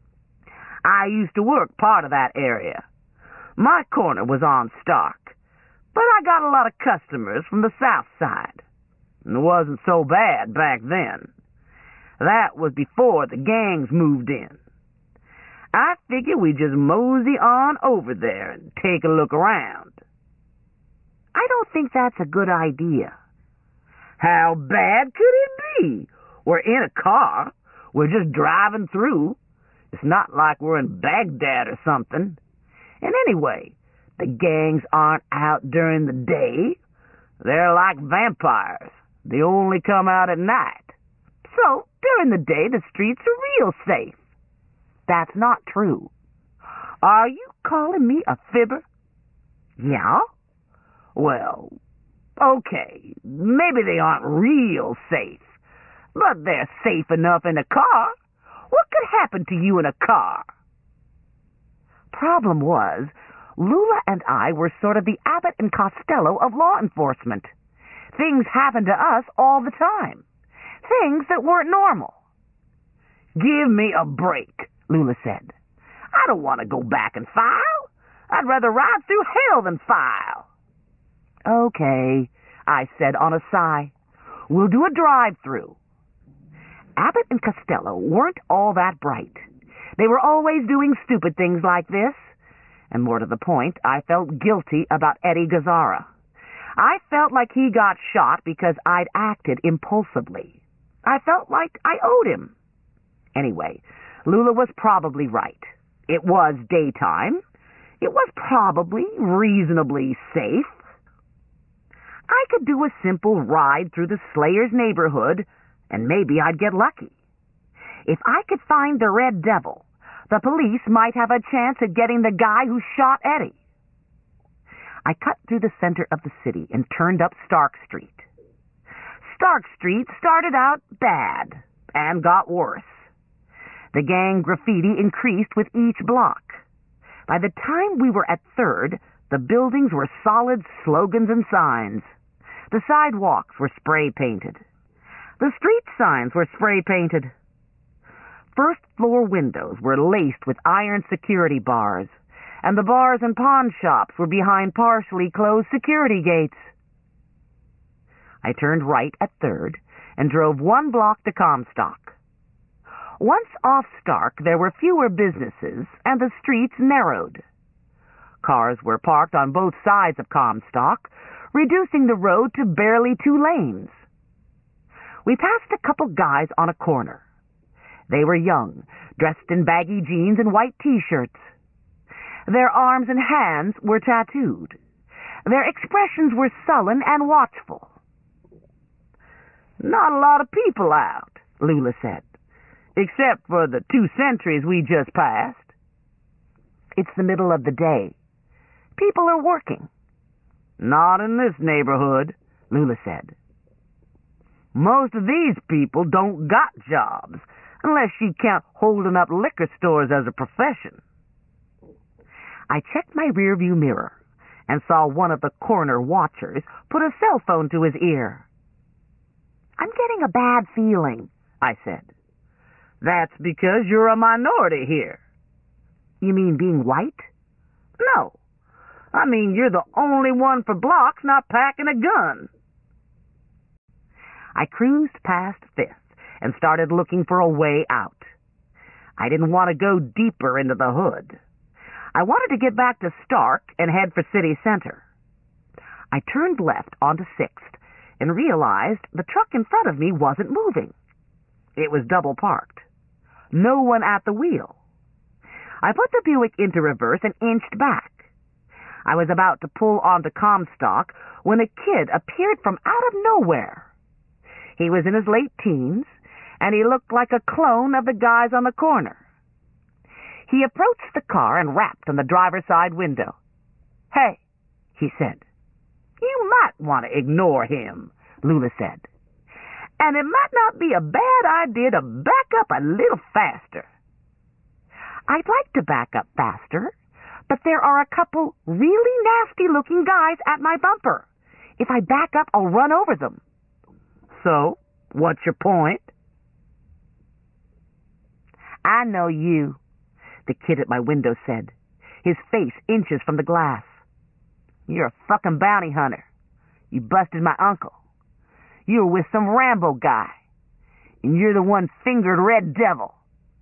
I used to work part of that area. My corner was on Stark, but I got a lot of customers from the south side. It wasn't so bad back then. That was before the gangs moved in. I figure we just mosey on over there and take a look around. I don't think that's a good idea. How bad could it be? We're in a car. We're just driving through. It's not like we're in Baghdad or something. And anyway, the gangs aren't out during the day. They're like vampires. They only come out at night. So, during the day, the streets are real safe. That's not true. Are you calling me a fibber? Yeah? Well, okay, maybe they aren't real safe, but they're safe enough in a car. What could happen to you in a car? Problem was, Lula and I were sort of the Abbott and Costello of law enforcement. Things happened to us all the time. Things that weren't normal. Give me a break, Lula said. I don't want to go back and file. I'd rather ride through hell than file. Okay, I said on a sigh. We'll do a drive-through. Abbott and Costello weren't all that bright. They were always doing stupid things like this. And more to the point, I felt guilty about Eddie Gazzara. I felt like he got shot because I'd acted impulsively. I felt like I owed him. Anyway, Lula was probably right. It was daytime. It was probably reasonably safe. I could do a simple ride through the Slayers' neighborhood, and maybe I'd get lucky. If I could find the Red Devil, the police might have a chance at getting the guy who shot Eddie. I cut through the center of the city and turned up Stark Street. Stark Street started out bad and got worse. The gang graffiti increased with each block. By the time we were at Third, the buildings were solid slogans and signs. The sidewalks were spray-painted. The street signs were spray-painted. First-floor windows were laced with iron security bars, and the bars and pawn shops were behind partially closed security gates. I turned right at Third and drove one block to Comstock. Once off Stark, there were fewer businesses, and the streets narrowed. Cars were parked on both sides of Comstock, reducing the road to barely two lanes. We passed a couple guys on a corner. They were young, dressed in baggy jeans and white T-shirts. Their arms and hands were tattooed. Their expressions were sullen and watchful. Not a lot of people out, Lula said, except for the two sentries we just passed. It's the middle of the day. People are working. Not in this neighborhood, Lula said. Most of these people don't got jobs, unless you count holding up liquor stores as a profession. I checked my rearview mirror and saw one of the corner watchers put a cell phone to his ear. I'm getting a bad feeling, I said. That's because you're a minority here. You mean being white? No. I mean you're the only one for blocks not packing a gun. I cruised past Fifth and started looking for a way out. I didn't want to go deeper into the hood. I wanted to get back to Stark and head for City Center. I turned left onto Sixth and realized the truck in front of me wasn't moving. It was double parked. No one at the wheel. I put the Buick into reverse and inched back. I was about to pull onto Comstock when a kid appeared from out of nowhere. He was in his late teens, and he looked like a clone of the guys on the corner. He approached the car and rapped on the driver's side window. "Hey," he said. "You might want to ignore him," Lula said. "And it might not be a bad idea to back up a little faster." I'd like to back up faster, but there are a couple really nasty-looking guys at my bumper. If I back up, I'll run over them. "So, what's your point?" "I know you," the kid at my window said, his face inches from the glass. "You're a fucking bounty hunter. You busted my uncle. You were with some Rambo guy, and you're the one-fingered red devil."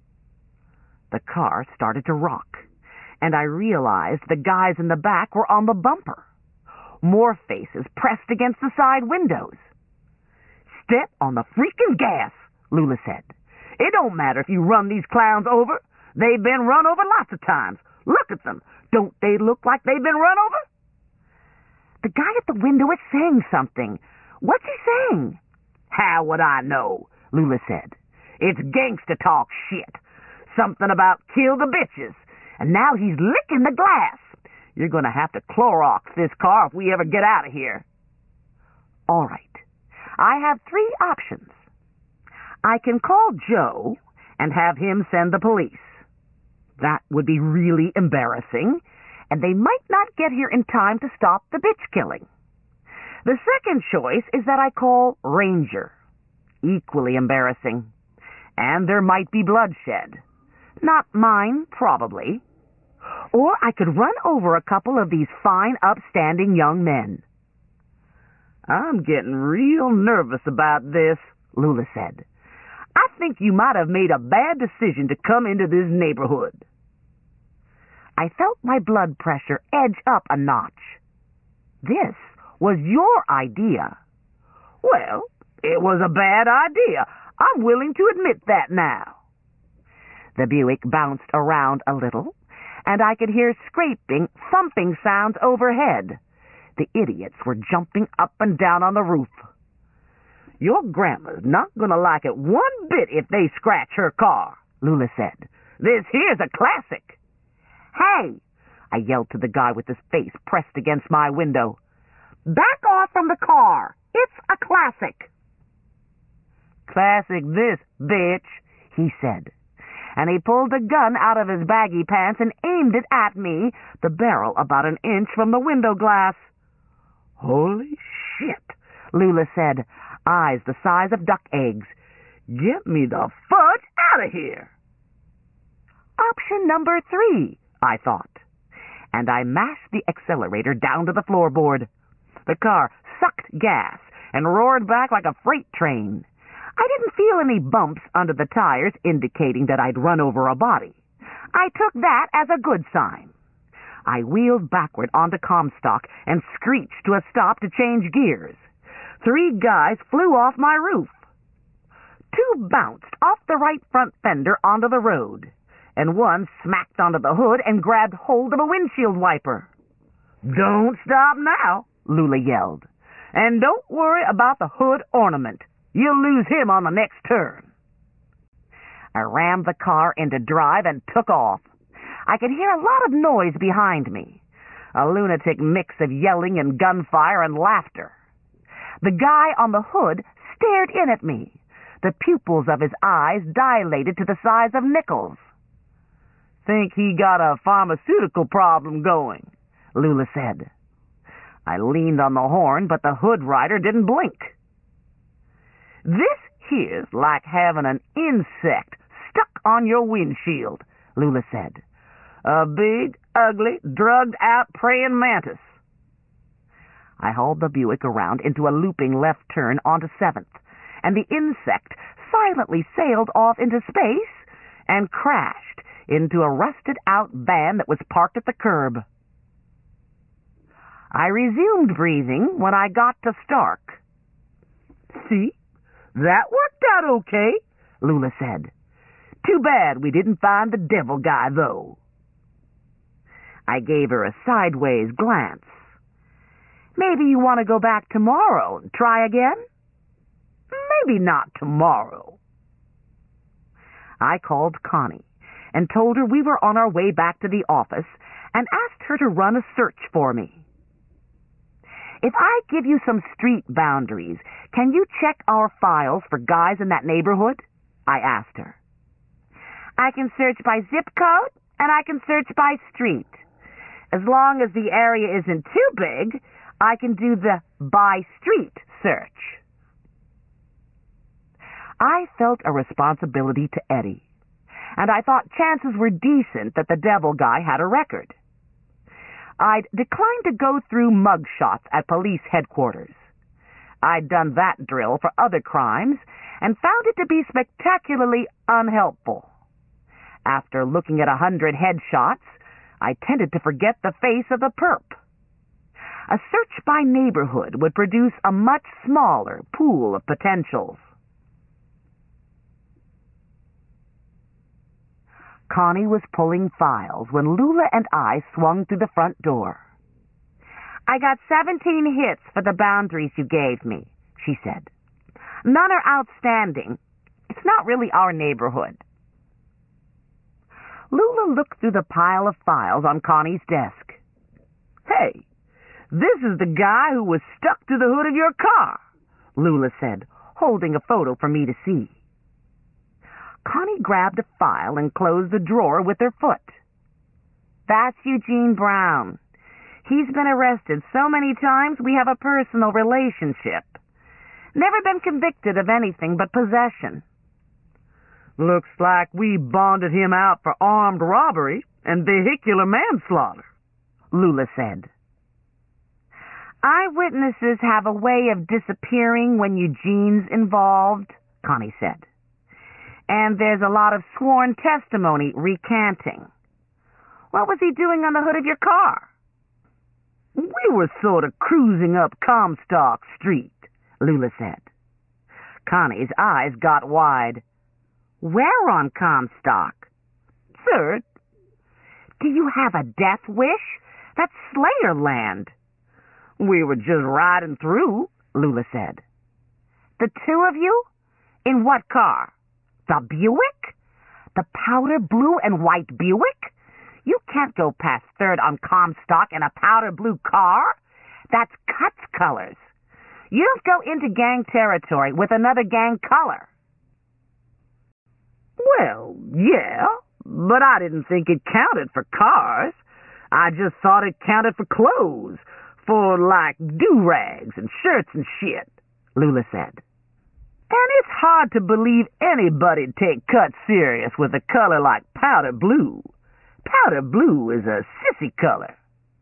The car started to rock, and I realized the guys in the back were on the bumper. More faces pressed against the side windows. "Step on the freaking gas," Lula said. "It don't matter if you run these clowns over. They've been run over lots of times. Look at them. Don't they look like they've been run over?" "The guy at the window is saying something. What's he saying?" "How would I know?" Lula said. "It's gangsta talk shit. Something about kill the bitches. And now he's licking the glass. You're going to have to Clorox this car if we ever get out of here." "All right. I have three options. I can call Joe and have him send the police. That would be really embarrassing, and they might not get here in time to stop the bitch killing. The second choice is that I call Ranger. Equally embarrassing. And there might be bloodshed. Not mine, probably. Or I could run over a couple of these fine, upstanding young men." "I'm getting real nervous about this," Lula said. "I think you might have made a bad decision to come into this neighborhood." I felt my blood pressure edge up a notch. "This was your idea." "Well, it was a bad idea. I'm willing to admit that now." The Buick bounced around a little, and I could hear scraping, thumping sounds overhead. The idiots were jumping up and down on the roof. "Your grandma's not going to like it one bit if they scratch her car," Lula said. "This here's a classic." "Hey!" I yelled to the guy with his face pressed against my window. "Back off from the car. It's a classic." "Classic this, bitch," he said. And he pulled a gun out of his baggy pants and aimed it at me, the barrel about an inch from the window glass. "Holy shit," Lula said, eyes the size of duck eggs. "Get me the fudge out of here." Option number three, I thought, and I mashed the accelerator down to the floorboard. The car sucked gas and roared back like a freight train. I didn't feel any bumps under the tires indicating that I'd run over a body. I took that as a good sign. I wheeled backward onto Comstock and screeched to a stop to change gears. Three guys flew off my roof. Two bounced off the right front fender onto the road, and one smacked onto the hood and grabbed hold of a windshield wiper. "Don't stop now," Lula yelled. "And don't worry about the hood ornament. You'll lose him on the next turn." I rammed the car into drive and took off. I could hear a lot of noise behind me, a lunatic mix of yelling and gunfire and laughter. The guy on the hood stared in at me, the pupils of his eyes dilated to the size of nickels. "Think he got a pharmaceutical problem going," Lula said. I leaned on the horn, but the hood rider didn't blink. "This here's like having an insect stuck on your windshield," Lula said. "A big, ugly, drugged-out praying mantis." I hauled the Buick around into a looping left turn onto seventh, and the insect silently sailed off into space and crashed into a rusted-out van that was parked at the curb. I resumed breathing when I got to Stark. "See? That worked out okay," Lula said. "Too bad we didn't find the devil guy, though." I gave her a sideways glance. "Maybe you want to go back tomorrow and try again?" "Maybe not tomorrow." I called Connie and told her we were on our way back to the office and asked her to run a search for me. "If I give you some street boundaries, can you check our files for guys in that neighborhood?" I asked her. "I can search by zip code, and I can search by street. As long as the area isn't too big, I can do the by street search." I felt a responsibility to Eddie, and I thought chances were decent that the devil guy had a record. I'd declined to go through mug shots at police headquarters. I'd done that drill for other crimes and found it to be spectacularly unhelpful. After looking at a hundred headshots, I tended to forget the face of the perp. A search by neighborhood would produce a much smaller pool of potentials. Connie was pulling files when Lula and I swung through the front door. "I got seventeen hits for the boundaries you gave me," she said. "None are outstanding. It's not really our neighborhood." Lula looked through the pile of files on Connie's desk. "Hey, this is the guy who was stuck to the hood of your car," Lula said, holding a photo for me to see. Connie grabbed a file and closed the drawer with her foot. "That's Eugene Brown. He's been arrested so many times we have a personal relationship. Never been convicted of anything but possession." "Looks like we bonded him out for armed robbery and vehicular manslaughter," Lula said. "Eyewitnesses have a way of disappearing when Eugene's involved," Connie said. "And there's a lot of sworn testimony recanting. What was he doing on the hood of your car?" "We were sort of cruising up Comstock Street," Lula said. Connie's eyes got wide. "Where on Comstock?" "Third." "Do you have a death wish? That's Slayer land." "We were just riding through," Lula said. "The two of you? In what car? The Buick? The powder blue and white Buick? You can't go past Third on Comstock in a powder blue car. That's Cut's colors. You don't go into gang territory with another gang color." "Well, yeah, but I didn't think it counted for cars. I just thought it counted for clothes, for, like, do-rags and shirts and shit," Lula said. "And it's hard to believe anybody'd take Cut serious with a color like powder blue. Powder blue is a sissy color."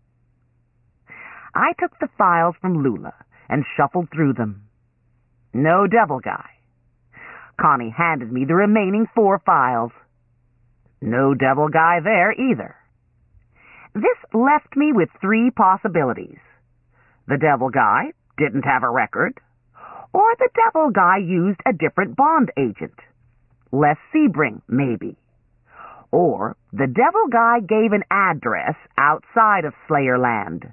I took the files from Lula and shuffled through them. No devil guy. Connie handed me the remaining four files. No devil guy there either. This left me with three possibilities. The devil guy didn't have a record, or the devil guy used a different bond agent. Les Sebring, maybe. Or the devil guy gave an address outside of Slayerland.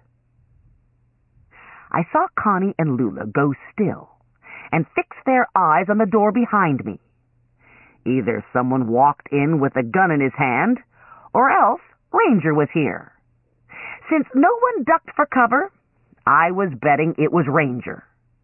I saw Connie and Lula go still and fix their eyes on the door behind me. Either someone walked in with a gun in his hand, or else Ranger was here. Since no one ducked for cover, I was betting it was Ranger.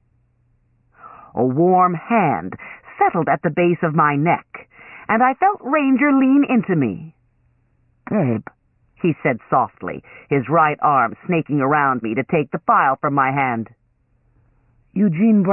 A warm hand settled at the base of my neck, and I felt Ranger lean into me. "Babe," he said softly, his right arm snaking around me to take the file from my hand. "Eugene